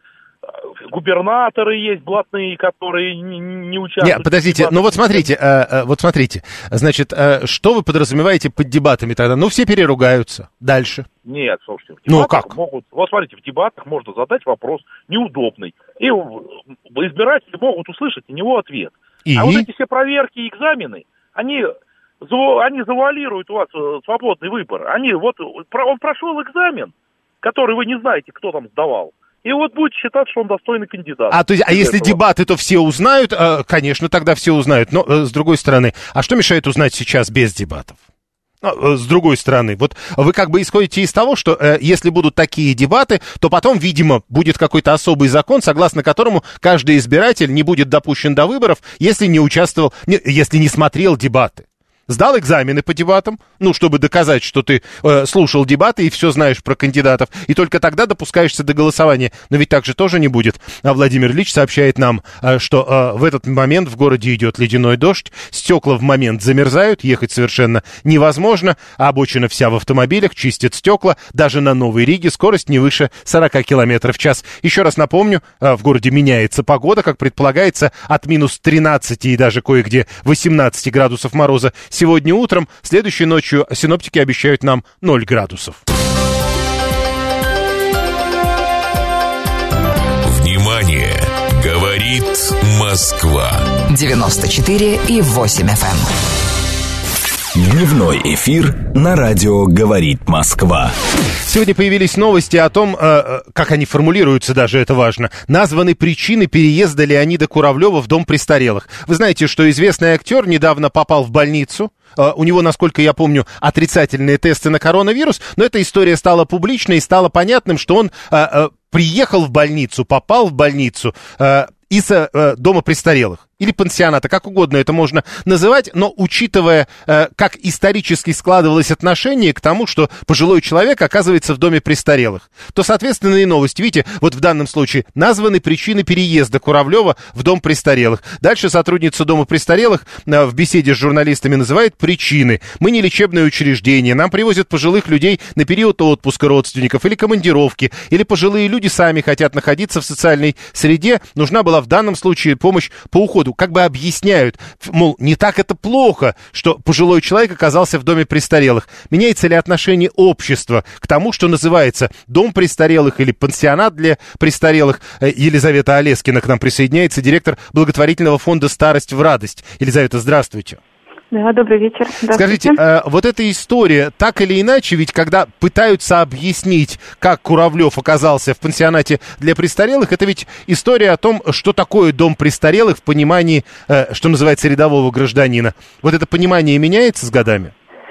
губернаторы есть блатные, которые не, не участвуют. Нет, подождите, ну вот смотрите, э, вот смотрите, значит, э, что вы подразумеваете под дебатами тогда? Ну, все переругаются. Дальше. Нет, слушайте, в ну, как? могут, вот смотрите, в дебатах можно задать вопрос неудобный, и избиратели могут услышать на него ответ. И? А вот эти все проверки и экзамены, они, они завуалируют у вас свободный выбор. Они, вот, он прошел экзамен, который вы не знаете, кто там сдавал. И вот будет считать, что он достойный кандидат. А, то есть, а если этого. Дебаты, то все узнают? Конечно, тогда все узнают. Но, с другой стороны, а что мешает узнать сейчас без дебатов? Ну, с другой стороны, вот вы как бы исходите из того, что э, если будут такие дебаты, то потом, видимо, будет какой-то особый закон, согласно которому каждый избиратель не будет допущен до выборов, если не участвовал, не, если не смотрел дебаты. Сдал экзамены по дебатам, ну, чтобы доказать, что ты э, слушал дебаты и все знаешь про кандидатов, и только тогда допускаешься до голосования. Но ведь так же тоже не будет. А Владимир Ильич сообщает нам, э, что э, в этот момент в городе идет ледяной дождь, стекла в момент замерзают, ехать совершенно невозможно, а обочина вся в автомобилях, чистят стекла, даже на Новой Риге скорость не выше сорок километров в час. Еще раз напомню, э, в городе меняется погода, как предполагается, от минус тринадцати и даже кое-где восемнадцати градусов мороза сегодня утром, следующей ночью синоптики обещают нам ноль градусов. Внимание! Говорит Москва. девяносто четыре и восемь эф эм. Дневной эфир на радио «Говорит Москва». Сегодня появились новости о том, э, как они формулируются, даже это важно. Названы причины переезда Леонида Куравлева в дом престарелых. Вы знаете, что известный актер недавно попал в больницу. Uh, у него, насколько я помню, отрицательные тесты на коронавирус, но эта история стала публичной и стало понятным, что он uh, uh, приехал в больницу, попал в больницу uh, из uh, дома престарелых. Или пансионата, как угодно это можно называть, но учитывая, э, как исторически складывалось отношение к тому, что пожилой человек оказывается в доме престарелых, то, соответственно, и новость. Видите, вот в данном случае названы причины переезда Куравлева в дом престарелых. Дальше сотрудница дома престарелых э, в беседе с журналистами называет причины. Мы не лечебное учреждение, нам привозят пожилых людей на период отпуска родственников или командировки, или пожилые люди сами хотят находиться в социальной среде. Нужна была в данном случае помощь по уходу. Как бы объясняют, мол, не так это плохо, что пожилой человек оказался в доме престарелых. Меняется ли отношение общества к тому, что называется дом престарелых или пансионат для престарелых? Елизавета Олескина к нам присоединяется, директор благотворительного фонда «Старость в радость». Елизавета, здравствуйте. Да, добрый вечер. Скажите, э, вот эта история, так или иначе, ведь когда пытаются объяснить, как Куравлев оказался в пансионате для престарелых, это ведь история о том, что такое дом престарелых в понимании, э, что называется, рядового гражданина. Вот это понимание меняется с годами?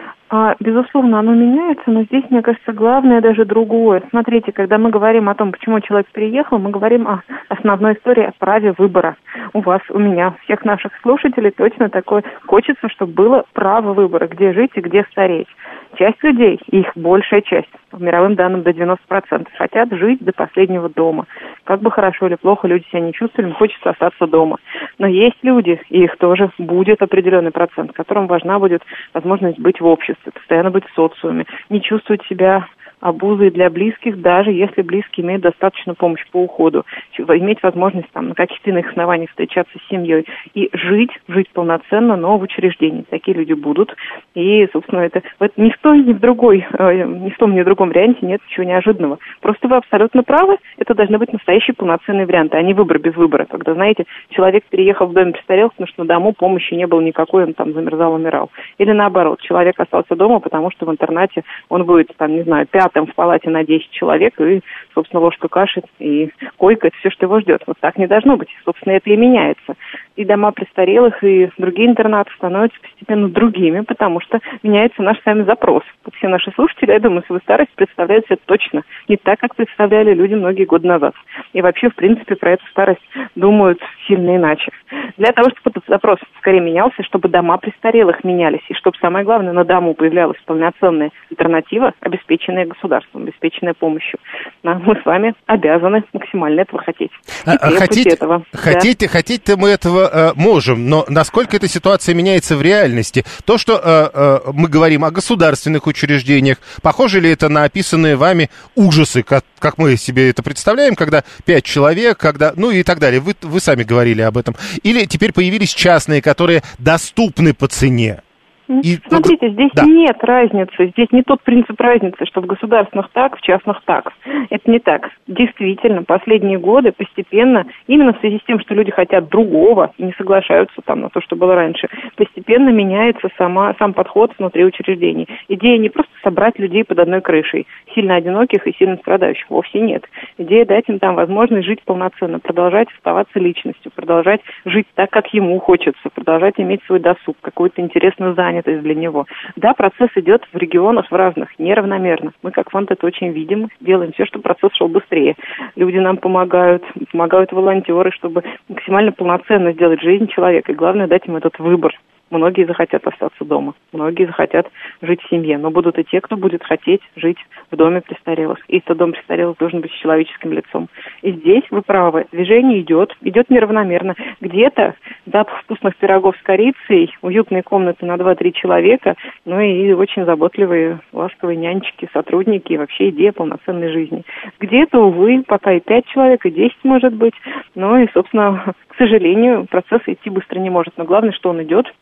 А, безусловно, оно меняется, но здесь, мне кажется, главное даже другое. Смотрите, когда мы говорим о том, почему человек переехал, мы говорим о основной истории, о праве выбора. У вас, у меня, всех наших слушателей точно такое хочется, чтобы было право выбора, где жить и где стареть. Часть людей, их большая часть, по мировым данным до девяносто процентов, хотят жить до последнего дома. Как бы хорошо или плохо люди себя не чувствовали, им хочется остаться дома. Но есть люди, и их тоже будет определенный процент, которым важна будет возможность быть в обществе, постоянно быть в социуме, не чувствовать себя обузой для близких, даже если близкие имеют достаточно помощи по уходу, иметь возможность там, на каких-то иных основаниях встречаться с семьей и жить, жить полноценно, но в учреждении. Такие люди будут. И, собственно, это, это ни в той, ни в другой, э, ни в том, ни в другом варианте нет ничего неожиданного. Просто вы абсолютно правы, это должны быть настоящие полноценные варианты, а не выбор без выбора. Когда, знаете, человек переехал в дом престарелых, потому что на дому помощи не было никакой, он там замерзал, умирал. Или наоборот, человек остался дома, потому что в интернате он будет, там, не знаю, пятым в палате на десять человек, и, собственно, ложка каши и койка, это все, что его ждет. Вот так не должно быть. Собственно, это и меняется. И дома престарелых, и другие интернаты становятся постепенно другими, потому что меняется наш с вами запрос. Вот все наши слушатели, я думаю, если вы старость, представляют себе точно не так, как представляли люди многие годы назад. И вообще, в принципе, про эту старость думают сильно иначе. Для того, чтобы этот запрос скорее менялся, чтобы дома престарелых менялись, и чтобы, самое главное, на дому появлялась полноценная альтернатива, обеспеченная государством, обеспеченная помощью. А мы с вами обязаны максимально этого хотеть. А, хотеть, этого. Хотеть, да. Хотеть-то мы этого э, можем, но насколько эта ситуация меняется в реальности? То, что э, э, мы говорим о государственных учреждениях, похоже ли это на описанные вами ужасы, как, как мы себе это представляем, когда пять человек, когда, ну и так далее. Вы, вы сами говорили об этом. Или теперь появились частные, которые доступны по цене? И... Смотрите, здесь да. нет разницы, здесь не тот принцип разницы, что в государственных так, в частных так. Это не так. Действительно, последние годы постепенно, именно в связи с тем, что люди хотят другого и не соглашаются там на то, что было раньше, постепенно меняется сама, сам подход внутри учреждений. Идея не просто собрать людей под одной крышей, сильно одиноких и сильно страдающих, вовсе нет. Идея дать им там возможность жить полноценно, продолжать оставаться личностью, продолжать жить так, как ему хочется, продолжать иметь свой досуг, какую-то интересную занятость для него. Да, процесс идет в регионах в разных, неравномерно. Мы как фонд это очень видим, делаем все, чтобы процесс шел быстрее. Люди нам помогают, помогают волонтеры, чтобы максимально полноценно сделать жизнь человека. И главное, дать им этот выбор. Многие захотят остаться дома, многие захотят жить в семье, но будут и те, кто будет хотеть жить в доме престарелых. И этот дом престарелых должен быть с человеческим лицом. И здесь, вы правы, движение идет, идет неравномерно. Где-то запах вкусных пирогов с корицей, уютные комнаты на два-три человека, ну и очень заботливые, ласковые нянечки, сотрудники, и вообще идея полноценной жизни. Где-то, увы, пока и пять человек, и десять может быть, ну и, собственно, к сожалению, процесс идти быстро не может. Но главное, что он идет.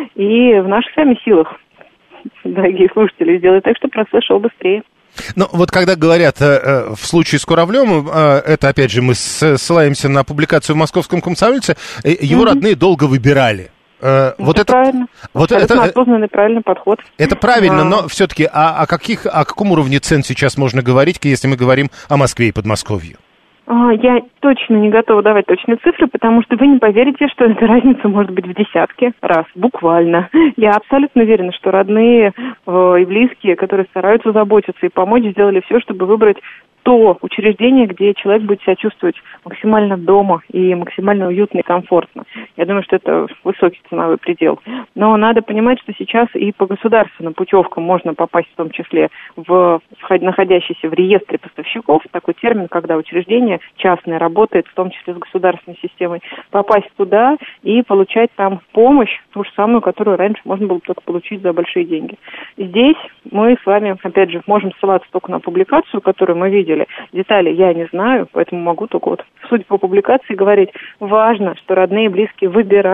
И в наших с вами силах, дорогие слушатели, сделать так, чтобы процесс шел быстрее. Ну, вот когда говорят э, в случае с Куравлевым, э, это, опять же, мы ссылаемся на публикацию в «Московском комсомольце», э, его mm-hmm. родные долго выбирали. Э, вот это правильно. Вот это осознанный правильный подход. Это правильно, а... но все-таки о, о, каких, о каком уровне цен сейчас можно говорить, если мы говорим о Москве и Подмосковье? Я точно не готова давать точные цифры, потому что вы не поверите, что эта разница может быть в десятки раз, буквально. Я абсолютно уверена, что родные э, и близкие, которые стараются заботиться и помочь, сделали все, чтобы выбрать то учреждение, где человек будет себя чувствовать максимально дома и максимально уютно и комфортно. Я думаю, что это высокий ценовой предел. Но надо понимать, что сейчас и по государственным путевкам можно попасть в том числе в находящийся в реестре поставщиков, такой термин, когда учреждение частное работает, в том числе с государственной системой, попасть туда и получать там помощь, ту же самую, которую раньше можно было только получить за большие деньги. Здесь мы с вами, опять же, можем ссылаться только на публикацию, которую мы видели. Детали я не знаю, поэтому могу только вот, судя по публикации, говорить, важно, что родные и близкие выбирали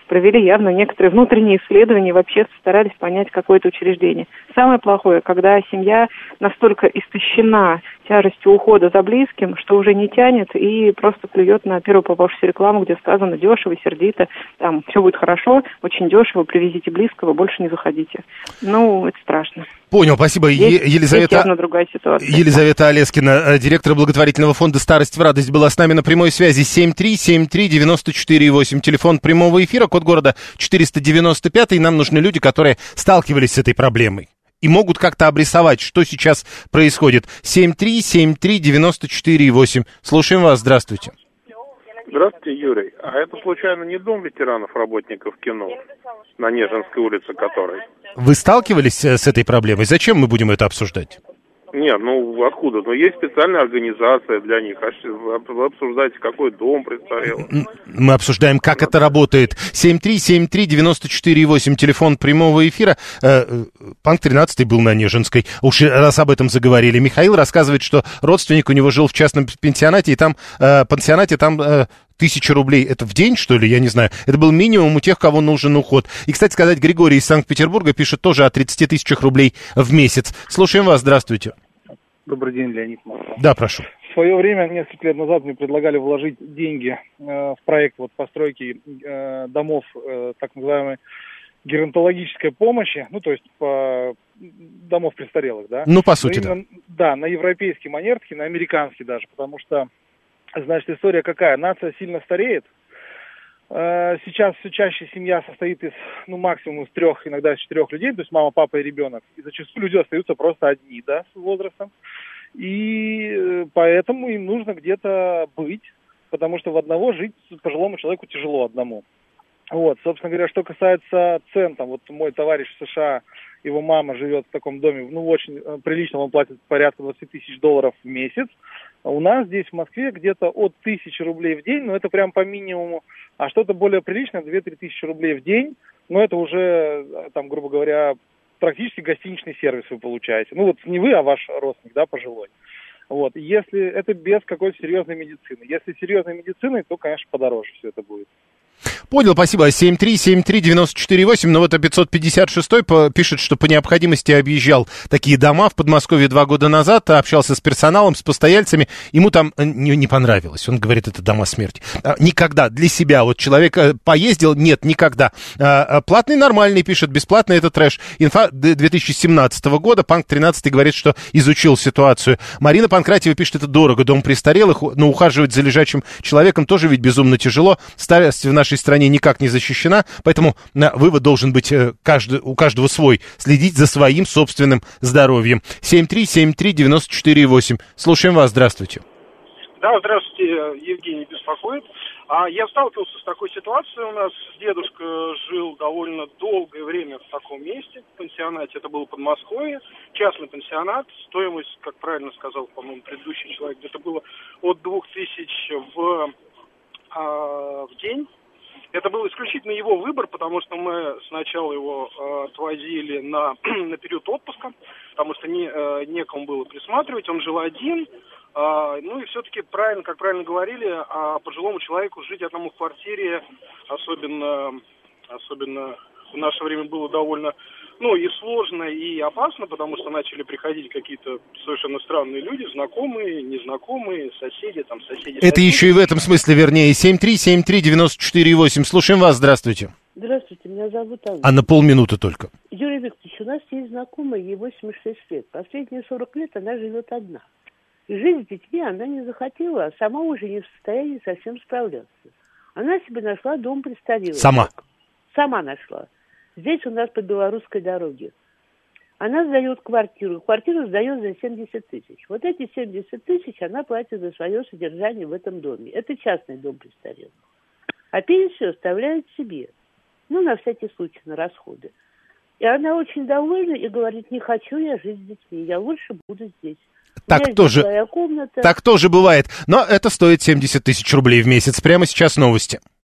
провели явно некоторые внутренние исследования, вообще старались понять какое-то учреждение. Самое плохое, когда семья настолько истощена тяжестью ухода за близким, что уже не тянет и просто плюет на первую попавшуюся рекламу, где сказано дешево, сердито, там все будет хорошо, очень дешево, привезите близкого, больше не заходите. Ну, это страшно. Понял, спасибо. Здесь, Елизавета, здесь явно другая ситуация. Елизавета Олескина, директор благотворительного фонда «Старость в радость», была с нами на прямой связи. семь три семь три девять четыре восемь, телефон прямого эфира, код города четыреста девяносто пять, и нам нужны люди, которые сталкивались с этой проблемой и могут как-то обрисовать, что сейчас происходит. семь три семь три девять четыре восемь. Слушаем вас, здравствуйте. Здравствуйте, Юрий. А это, случайно, не дом ветеранов, работников кино, на Нежинской улице которой? Вы сталкивались с этой проблемой? Зачем мы будем это обсуждать? Нет, ну откуда? Ну есть специальная организация для них. А вы обсуждаете, какой дом престарелых? Мы обсуждаем, как это работает. семь три семь три девять четыре восемь, телефон прямого эфира. Панк тринадцатый был на Нежинской. Уж раз об этом заговорили. Михаил рассказывает, что родственник у него жил в частном пенсионате, и там, э, пансионате, там... Э, Тысяча рублей, это в день, что ли, я не знаю. Это был минимум у тех, кого нужен уход. И, кстати сказать, Григорий из Санкт-Петербурга пишет тоже о тридцати тысячах рублей в месяц. Слушаем вас, здравствуйте. Добрый день, Леонид Москва. Да, прошу. В свое время, несколько лет назад, мне предлагали вложить деньги э, в проект вот, постройки э, домов, э, так называемой геронтологической помощи, ну, то есть по домов престарелых, да? Ну, по сути, именно, да. Да, на европейский манер, на американский даже, потому что значит, история какая? Нация сильно стареет. Сейчас все чаще семья состоит из, ну, максимум из трех, иногда из четырех людей, то есть мама, папа и ребенок. И зачастую люди остаются просто одни, да, с возрастом. И поэтому им нужно где-то быть, потому что в одного жить пожилому человеку тяжело одному. Вот, собственно говоря, что касается цен, там, вот мой товарищ в США, его мама живет в таком доме, ну, очень прилично, он платит порядка двадцать тысяч долларов в месяц. У нас здесь в Москве где-то от тысячи рублей в день, но это прям по минимуму, а что-то более приличное, две-три тысячи рублей в день, но это уже, там, грубо говоря, практически гостиничный сервис вы получаете. Ну вот не вы, а ваш родственник, да, пожилой. Вот, если это без какой-то серьезной медицины. Если серьезной медицины, то, конечно, подороже все это будет. Понял, спасибо. семь три семь три девять четыре восемь, но вот пятьсот пятьдесят шесть пишет, что по необходимости объезжал такие дома в Подмосковье два года назад, общался с персоналом, с постояльцами, ему там не, не понравилось. Он говорит, это дома смерти. Никогда для себя. Вот человек поездил, нет, никогда. Платный нормальный, пишет, бесплатный это трэш. Инфа две тысячи семнадцатого года, Панк тринадцатый говорит, что изучил ситуацию. Марина Панкратьева пишет, это дорого, дом престарелых, но ухаживать за лежачим человеком тоже ведь безумно тяжело. Старость в нашей стране никак не защищена, поэтому на вывод должен быть каждый, у каждого свой. Следить за своим собственным здоровьем. семь три семь три девять четыре восемь. Слушаем вас, здравствуйте. Да, здравствуйте, Евгений беспокоит. А я сталкивался с такой ситуацией. У нас дедушка жил довольно долгое время в таком месте, в пансионате. Это было Подмосковье, частный пансионат. Стоимость, как правильно сказал, по-моему, предыдущий человек, где-то было от двух тысяч в, а, в день. Это был исключительно его выбор, потому что мы сначала его э, отвозили на, на период отпуска, потому что не, э, некому было присматривать, он жил один. Э, ну и все-таки, правильно, как правильно говорили, а пожилому человеку жить одному в квартире, особенно, особенно в наше время было довольно, ну, и сложно, и опасно, потому что начали приходить какие-то совершенно странные люди, знакомые, незнакомые, соседи, там, соседи. Это соседи. Еще и в этом смысле, вернее, семь три семь три девять четыре восемь. Слушаем вас, здравствуйте. Здравствуйте, меня зовут Анна. А на полминуты только. Юрий Викторович, у нас есть знакомая, ей восемьдесят шесть лет. Последние сорок лет она живет одна. И жить с детьми она не захотела, а сама уже не в состоянии совсем справляться. Она себе нашла дом престарелых. Сама? Сама нашла. Здесь у нас по белорусской дороге. Она сдает квартиру. Квартиру сдает за семьдесят тысяч. Вот эти семьдесят тысяч она платит за свое содержание в этом доме. Это частный дом престарелых. А пенсию оставляет себе. Ну, на всякий случай, на расходы. И она очень довольна и говорит, не хочу я жить с детьми. Я лучше буду здесь. Так тоже, так тоже бывает. Но это стоит семьдесят тысяч рублей в месяц. Прямо сейчас новости.